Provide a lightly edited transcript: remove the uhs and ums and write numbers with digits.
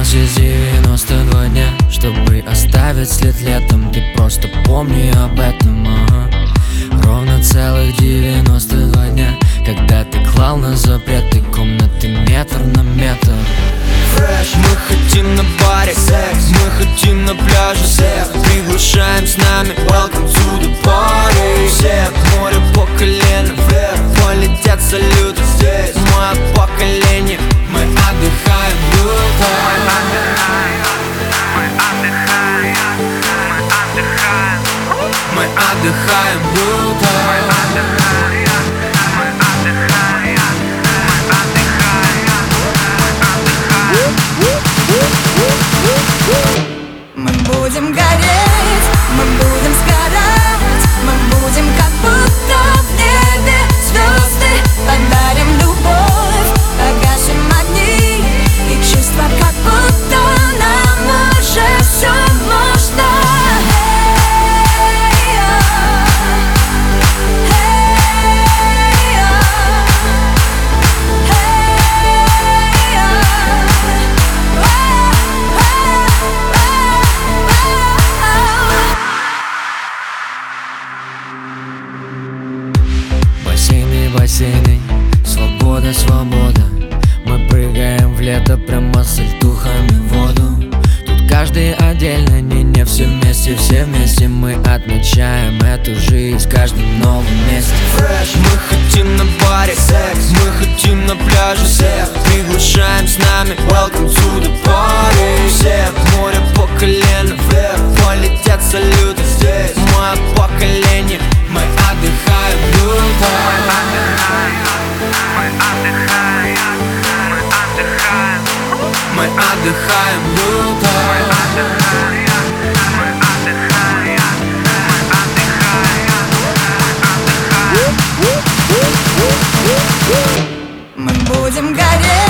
здесь 92 дня, чтобы оставить след летом. Ты просто помни об этом, Ровно целых 92 дня, когда ты клал на запреты комнаты метр на метр. Fresh. Мы хотим на баре секс, мы хотим на пляже секс. Приглашаем с нами, welcome to the party. Все в море по колено вверх, полетят салюты здесь. Мое поколение, мы отдыхаем, мы отдыхаем, Мы будем гореть, мы будем сгорать, мы будем как будто в небе звезды. Подарим любовь, погасим огни и чувства, как будто нам уже все можно. Бассейны, бассейны, свобода, свобода. Мы прыгаем в лето прямо с альтухами в воду. Тут каждый отдельно, не все вместе мы отмечаем эту жизнь в каждом новом месте. Fresh. Мы хотим на баре секс, мы хотим на пляже секс. Приглашаем с нами, welcome to the party. Все в море по колено вверх, полетят салюты здесь. Мое поколение, мы отдыхаем, мы отдыхаем, Мы будем гореть.